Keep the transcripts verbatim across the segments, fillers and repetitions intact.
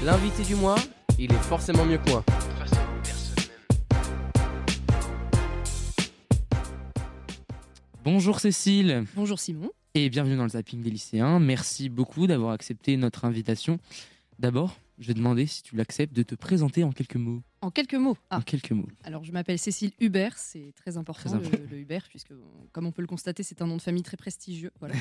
L'invité du mois, il est forcément mieux que moi. Face à une personne même. Bonjour Cécile. Bonjour Simon. Et bienvenue dans le zapping des lycéens. Merci beaucoup d'avoir accepté notre invitation. D'abord, je vais demander si tu l'acceptes de te présenter en quelques mots. En quelques mots. Ah. En quelques mots. Alors je m'appelle Cécile Hubert, c'est très important, Très important. Le, le Hubert, puisque comme on peut le constater, c'est un nom de famille très prestigieux. Voilà.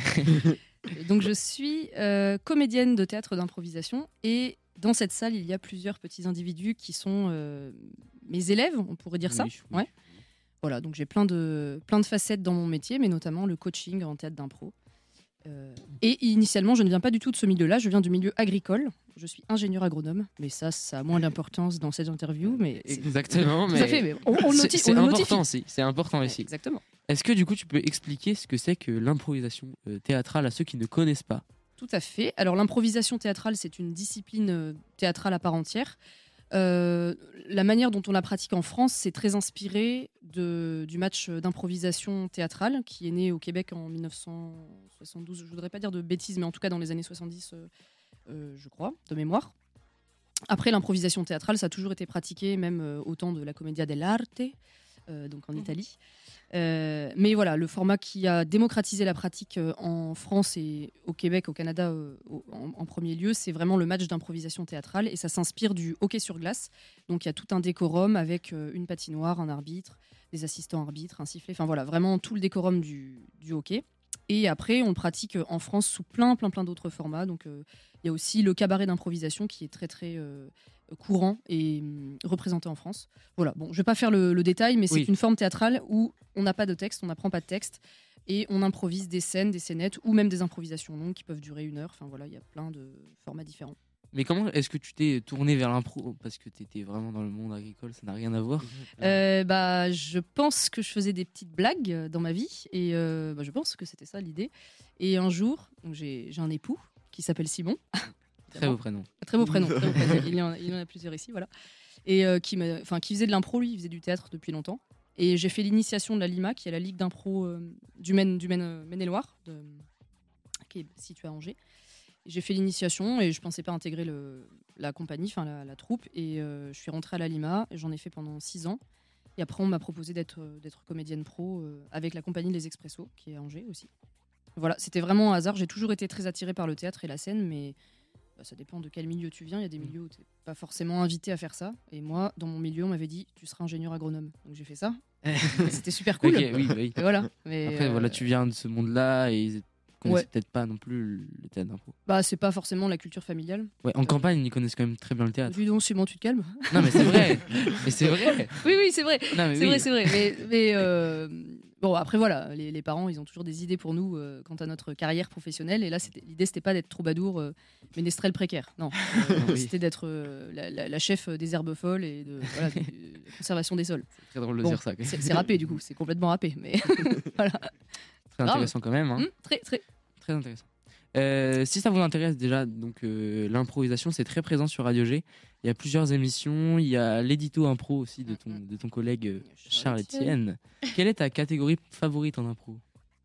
Et donc je suis euh, comédienne de théâtre d'improvisation et dans cette salle, il y a plusieurs petits individus qui sont euh, mes élèves, on pourrait dire ça. Oui, oui. Ouais. Voilà, donc j'ai plein de, plein de facettes dans mon métier, mais notamment le coaching en théâtre d'impro. Euh, et initialement, je ne viens pas du tout de ce milieu-là, je viens du milieu agricole. Je suis ingénieur agronome, mais ça, ça a moins d'importance dans cette interview. Mais c'est- Exactement. Tout mais à fait, mais on, on le c'est, notifie. c'est on le important notifie. aussi. C'est important aussi. Exactement. Est-ce que du coup tu peux expliquer ce que c'est que l'improvisation euh, théâtrale à ceux qui ne connaissent pas? Tout à fait. Alors l'improvisation théâtrale, c'est une discipline euh, théâtrale à part entière. Euh, la manière dont on la pratique en France, c'est très inspiré de, du match d'improvisation théâtrale qui est né au Québec en mille neuf cent soixante-douze. Je ne voudrais pas dire de bêtises, mais en tout cas dans les années soixante-dix, euh, euh, je crois, de mémoire. Après, l'improvisation théâtrale, ça a toujours été pratiqué, même euh, au temps de la Commedia dell'arte, euh, donc en Italie. Euh, mais voilà, le format qui a démocratisé la pratique euh, en France et au Québec, au Canada euh, au- en, en premier lieu, c'est vraiment le match d'improvisation théâtrale et ça s'inspire du hockey sur glace. Donc il y a tout un décorum avec euh, une patinoire, un arbitre, des assistants arbitres, un sifflet, enfin voilà, vraiment tout le décorum du, du hockey. Et après, on le pratique euh, en France sous plein, plein, plein d'autres formats. Donc euh, il y a aussi le cabaret d'improvisation qui est très, très euh, courant et hum, représenté en France. Voilà, bon, je vais pas faire le, le détail, mais c'est Oui. une forme théâtrale où on n'a pas de texte, on n'apprend pas de texte et on improvise des scènes, des scénettes ou même des improvisations longues qui peuvent durer une heure. Enfin voilà, il y a plein de formats différents. Mais comment est-ce que tu t'es tourné vers l'impro? Parce que tu étais vraiment dans le monde agricole, ça n'a rien à voir. Euh, bah, je pense que je faisais des petites blagues euh, dans ma vie et euh, bah, je pense que c'était ça l'idée. Et un jour, donc j'ai j'ai un époux qui s'appelle Simon. Très beau prénom. Très beau prénom. Très beau prénom. Il, y en, il y en a plusieurs ici, voilà. Et euh, qui, m'a- enfin, qui faisait de l'impro, lui, il faisait du théâtre depuis longtemps. Et j'ai fait l'initiation de la Lima, qui est la ligue d'impro euh, du Maine, du Maine, euh, Maine-et-Loire, de- qui est située à Angers. Et j'ai fait l'initiation et je pensais pas intégrer le, la compagnie, enfin la, la troupe. Et euh, je suis rentrée à la Lima. et J'en ai fait pendant six ans. Et après, on m'a proposé d'être euh, d'être comédienne pro euh, avec la compagnie Les Expressos, qui est à Angers aussi. Voilà, c'était vraiment un hasard. J'ai toujours été très attirée par le théâtre et la scène, mais bah, ça dépend de quel milieu tu viens. Il y a des milieux où tu n'es pas forcément invité à faire ça. Et moi, dans mon milieu, on m'avait dit tu seras ingénieur agronome. Donc j'ai fait ça. Et c'était super cool. Ok, oui, oui. Et voilà. Mais, Après, euh, voilà, tu viens de ce monde-là et ils connaissent Ouais. peut-être pas non plus le théâtre d'impro. Bah, c'est pas forcément la culture familiale. Ouais, en campagne, ils connaissent quand même très bien le théâtre. Dis donc, Simon, tu te calmes. Non, mais c'est vrai. Mais c'est vrai. Oui, oui, c'est vrai. Non, mais C'est oui. vrai, c'est vrai. Mais, mais, euh, bon, après, voilà, les, les parents, ils ont toujours des idées pour nous euh, quant à notre carrière professionnelle. Et là, c'était- l'idée, c'était pas d'être troubadour, euh, ménestrel précaire. Non. Euh, Oui. C'était d'être euh, la, la- la chef des herbes folles et de, voilà, de- de la conservation des sols. Très drôle de Bon, dire ça. quoi. C'est c'est râpé, du coup. C'est complètement râpé. Mais voilà. Très intéressant quand même. hein. Hum, très, très. Très intéressant. Euh, si ça vous intéresse déjà, donc euh, l'improvisation, c'est très présent sur Radio G. Il y a plusieurs émissions. Il y a l'édito impro aussi de ton, de ton collègue euh, Charles Etienne. Quelle est ta catégorie favorite en impro?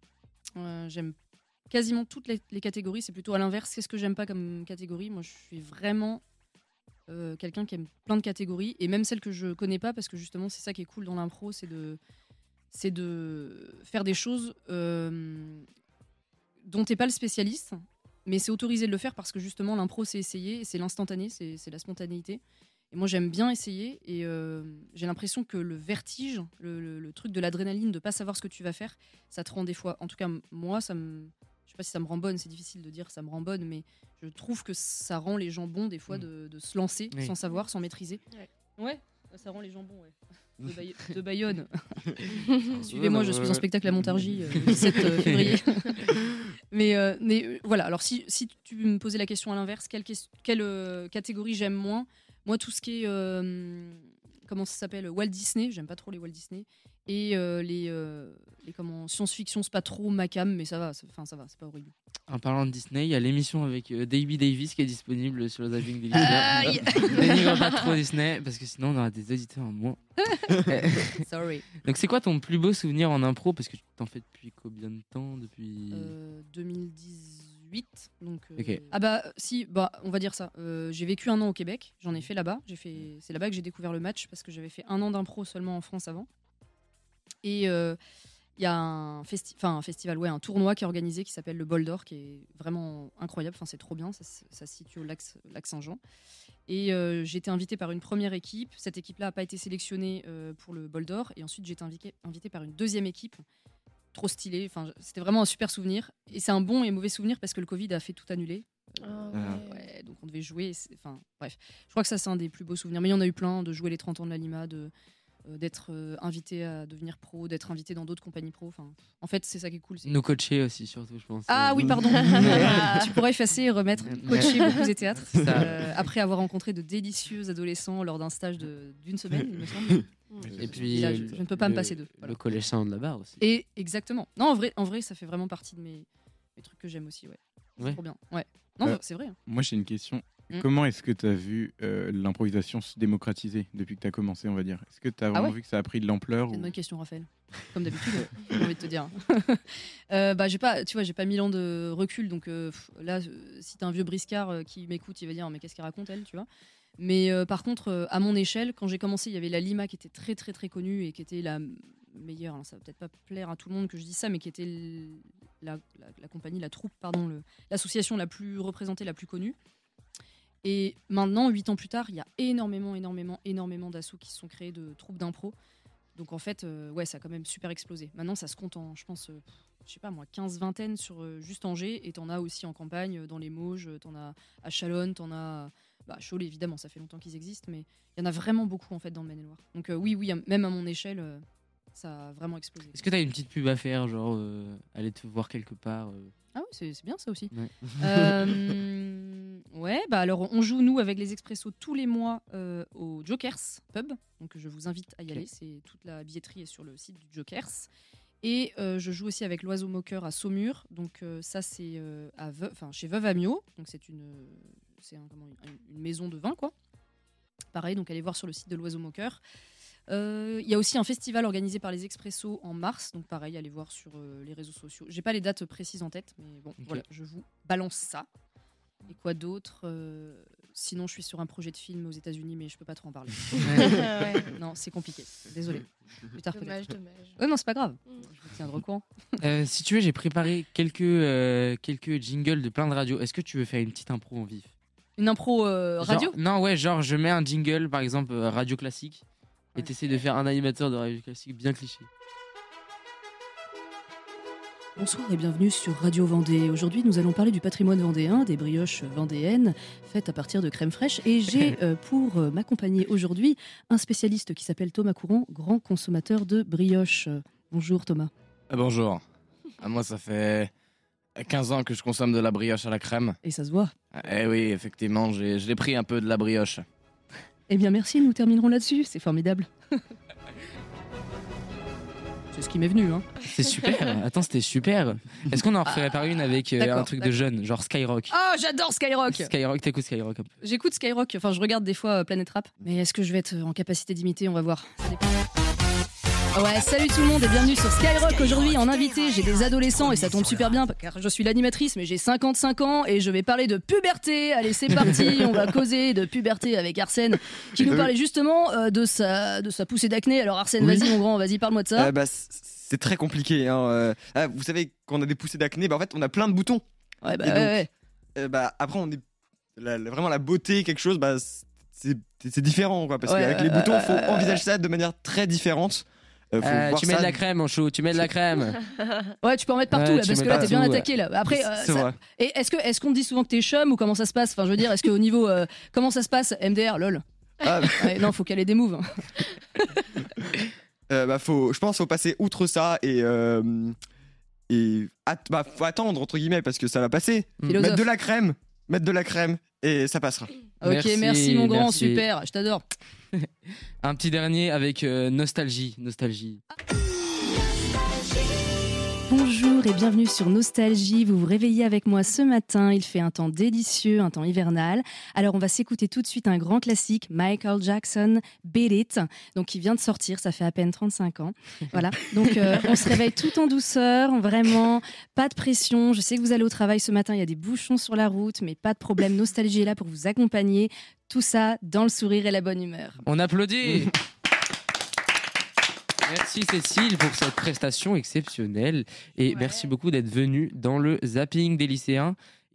Euh, J'aime quasiment toutes les, les catégories. C'est plutôt à l'inverse. Qu'est-ce que j'aime pas comme catégorie? Moi, je suis vraiment euh, quelqu'un qui aime plein de catégories et même celles que je connais pas parce que justement, c'est ça qui est cool dans l'impro, c'est de, c'est de faire des choses euh, dont t'es pas le spécialiste, mais c'est autorisé de le faire parce que justement, l'impro, c'est essayer, et c'est l'instantané, c'est c'est la spontanéité. Et moi, j'aime bien essayer et euh, j'ai l'impression que le vertige, le, le- le truc de l'adrénaline, de pas savoir ce que tu vas faire, ça te rend des fois, en tout cas moi, ça me, je sais pas si ça me rend bonne, c'est difficile de dire ça me rend bonne, mais je trouve que ça rend les gens bons des fois de, de se lancer Oui. sans savoir, sans maîtriser. Ouais. Ouais, ça rend les gens bons, ouais. De, Baye- de Bayonne. Suivez-moi, je suis en spectacle à Montargis euh, le dix-sept février. mais, euh, mais euh, voilà, alors si, si tu me posais la question à l'inverse, quelle, ques- quelle euh, catégorie j'aime moins? Moi, tout ce qui est. euh, comment ça s'appelle? Walt Disney, j'aime pas trop les Walt Disney. Et euh, les, euh, les comment, science-fiction, c'est pas trop ma cam, mais ça va, c'est- enfin ça va, c'est pas horrible. En parlant de Disney, il y a l'émission avec euh, Davey Davis qui est disponible sur le zapping des Aïe. lycéens. Dénigre pas trop Disney parce que sinon on aura des auditeurs en moins. Sorry. Donc c'est quoi ton plus beau souvenir en impro? Parce que tu t'en fais depuis combien de temps? Depuis Euh, deux mille dix-huit huit. Donc, euh, Ok. Ah bah si, bah, on va dire ça. Euh, j'ai vécu un an au Québec, j'en ai fait là-bas. J'ai fait... C'est là-bas que j'ai découvert le match parce que j'avais fait un an d'impro seulement en France avant. Et il euh, y a un, festi... enfin, un festival, ouais, un tournoi qui est organisé qui s'appelle le Bol d'Or, qui est vraiment incroyable. Enfin, c'est trop bien, ça, ça se situe au lac, lac Saint-Jean. Et euh, j'ai été invitée par une première équipe. Cette équipe-là n'a pas été sélectionnée euh, pour le Bol d'Or. Et ensuite, j'ai été invitée, invitée par une deuxième équipe. Trop stylé. Enfin, c'était vraiment un super souvenir. Et c'est un bon et mauvais souvenir parce que le Covid a fait tout annuler. Ah, Ah. ouais. Ouais, donc on devait jouer. c'est- Enfin, bref. Je crois que ça, c'est un des plus beaux souvenirs. Mais il y en a eu plein, de jouer les trente ans de la Lima, de, euh, d'être euh, invité à devenir pro, d'être invité dans d'autres compagnies pro. Enfin, en fait, c'est ça qui est cool. c'est- Nous coacher aussi, surtout, je pense. Ah oui, pardon. Tu pourrais effacer et remettre coacher beaucoup et théâtre. C'est ça. Euh, après avoir rencontré de délicieux adolescents lors d'un stage de- d'une semaine, il me semble. Et puis, Là, je- euh, je ne peux pas me le- passer d'eux, voilà. Le collège Saint de la Barre aussi. Et exactement. Non, en vrai, en vrai, ça fait vraiment partie de mes, mes trucs que j'aime aussi. Ouais. C'est Ouais. trop bien. Ouais. Non, Euh, c'est vrai. hein. Moi, j'ai une question. Mm. Comment est-ce que tu as vu euh, l'improvisation se démocratiser depuis que tu as commencé, on va dire? Est-ce que tu as vraiment ouais vu que ça a pris de l'ampleur C'est une ou... bonne question, Raphaël. Comme d'habitude, j'ai envie de te dire. euh, bah, j'ai pas, tu vois, j'ai pas mille ans de recul, donc euh, pff, là, euh, si t'as un vieux briscard euh, qui m'écoute, il va dire mais qu'est-ce qu'elle raconte elle, tu vois. Mais euh, par contre, euh, à mon échelle, quand j'ai commencé, il y avait la Lima qui était très très très connue et qui était la meilleure. Alors, ça va peut-être pas plaire à tout le monde que je dise ça, mais qui était l- la, la- la compagnie, la troupe, pardon, le- l'association la plus représentée, la plus connue. Et maintenant, huit ans plus tard, il y a énormément, énormément, énormément d'assauts qui se sont créés de troupes d'impro. Donc en fait, euh, ouais, ça a quand même super explosé. Maintenant, ça se compte en, je pense, euh, je sais pas moi, quinze vingtaine sur euh, juste Angers. Et t'en as aussi en campagne, euh, dans les Mauges, euh, t'en as à Chalonne, t'en as bah, à Cholet, évidemment, ça fait longtemps qu'ils existent. Mais il y en a vraiment beaucoup en fait dans le Maine-et-Loire. Donc euh, oui, oui, même à mon échelle, euh, ça a vraiment explosé. Est-ce que t'as une petite pub à faire, genre euh, aller te voir quelque part euh, Ah oui, c'est c'est bien ça aussi. Ouais. Euh, ouais, bah alors on joue nous avec les Expressos tous les mois euh, au Jokers Pub. Donc je vous invite à y aller. C'est toute la billetterie est sur le site du Jokers. Et euh, je joue aussi avec l'Oiseau Moqueur à Saumur. Donc euh, ça c'est euh, à Veu- enfin chez Veuve Amiot. Donc c'est une c'est un- comment, une, une maison de vin quoi. Pareil, donc allez voir sur le site de l'Oiseau Moqueur. Euh, Il y a aussi un festival organisé par les Expressos en mars, donc pareil, allez voir sur euh, les réseaux sociaux. J'ai pas les dates précises en tête, mais bon, Ok. voilà, je vous balance ça. Et quoi d'autre Euh, Sinon, je suis sur un projet de film aux États-Unis, mais je peux pas trop en parler. Ouais. Non, c'est compliqué. Désolé. Plus tard peut-être. Dommage, dommage. Ouais, non, c'est pas grave. Mm. Je vous tiendrai au courant. Euh, Si tu veux, j'ai préparé quelques, euh, quelques jingles de plein de radios. Est-ce que tu veux faire une petite impro en vif? Une impro euh, radio. Genre- Non, ouais, genre je mets un jingle, par exemple, euh, radio classique, et Ouais. t'essaies de faire un animateur de radio classique bien cliché. Bonsoir et bienvenue sur Radio Vendée. Aujourd'hui, nous allons parler du patrimoine vendéen, des brioches vendéennes faites à partir de crème fraîche. Et j'ai euh, pour euh, m'accompagner aujourd'hui un spécialiste qui s'appelle Thomas Couron, grand consommateur de brioches. Euh, Bonjour Thomas. Ah, bonjour. Ah, moi, ça fait quinze ans que je consomme de la brioche à la crème. Et ça se voit. Ah, Eh oui, effectivement, j'ai- je l'ai pris un peu de la brioche. Eh bien merci, nous terminerons là-dessus. C'est formidable. C'est ce qui m'est venu. Hein. C'est super. Attends, c'était super. Est-ce qu'on en referait par une avec euh, d'accord, un truc de d'accord. jeune, genre Skyrock? Ah, j'adore Skyrock. Skyrock, t'écoutes Skyrock un peu. J'écoute Skyrock, enfin je regarde des fois euh, Planète Rap. Mais est-ce que je vais être en capacité d'imiter? On va voir. Ça dépend. Ouais, salut tout le monde et bienvenue sur Skyrock. Aujourd'hui, en invité, j'ai des adolescents et ça tombe super bien car je suis l'animatrice, mais j'ai cinquante-cinq ans et je vais parler de puberté. Allez, c'est parti, on va causer de puberté avec Arsène qui nous parlait justement euh, de, sa, de sa poussée d'acné. Alors Arsène, Oui. vas-y mon grand, vas-y, parle-moi de ça. Euh, bah, c- c'est très compliqué. Hein. euh. Ah, vous savez, quand on a des poussées d'acné, bah, en fait, on a plein de boutons. Ouais, bah et ouais, donc, ouais. Euh, bah, après, on est la- la- vraiment la beauté, quelque chose, bah, c'est c'est différent, quoi. Parce Ouais, qu'avec ouais, les boutons, ouais, faut ouais, ouais. envisager ça de manière très différente. Euh, faut Euh, voir tu mets ça de la crème en chou, tu mets de la crème. Ouais, tu peux en mettre partout Ouais, là, tu parce mets que là t'es partout, bien ouais. attaqué là. Après, euh, C'est ça- vrai. et est-ce que est-ce qu'on te dit souvent que t'es chum ou comment ça se passe? Enfin, je veux dire, est-ce qu'au niveau euh, comment ça se passe? M D R, lol. Ah, Ouais, non, faut qu'elle ait des moves. euh, bah, faut, je pense qu'il faut passer outre ça et. Euh, et at- bah, faut attendre, entre guillemets, parce que ça va passer. Philosophe. Mettre de la crème, mettre de la crème, et ça passera. Ok, merci, Merci, mon grand, merci. super, je t'adore. Un petit dernier avec euh, nostalgie, nostalgie. Bonjour et bienvenue sur Nostalgie. Vous vous réveillez avec moi ce matin. Il fait un temps délicieux, un temps hivernal. Alors on va s'écouter tout de suite un grand classique, Michael Jackson, Beat It, donc qui vient de sortir, ça fait à peine trente-cinq ans. Voilà. Donc euh, on se réveille tout en douceur, vraiment pas de pression. Je sais que vous allez au travail ce matin, il y a des bouchons sur la route, mais pas de problème. Nostalgie est là pour vous accompagner. Tout ça dans le sourire et la bonne humeur. On applaudit. Merci Cécile pour cette prestation exceptionnelle et Ouais. merci beaucoup d'être venue dans le zapping des lycéens.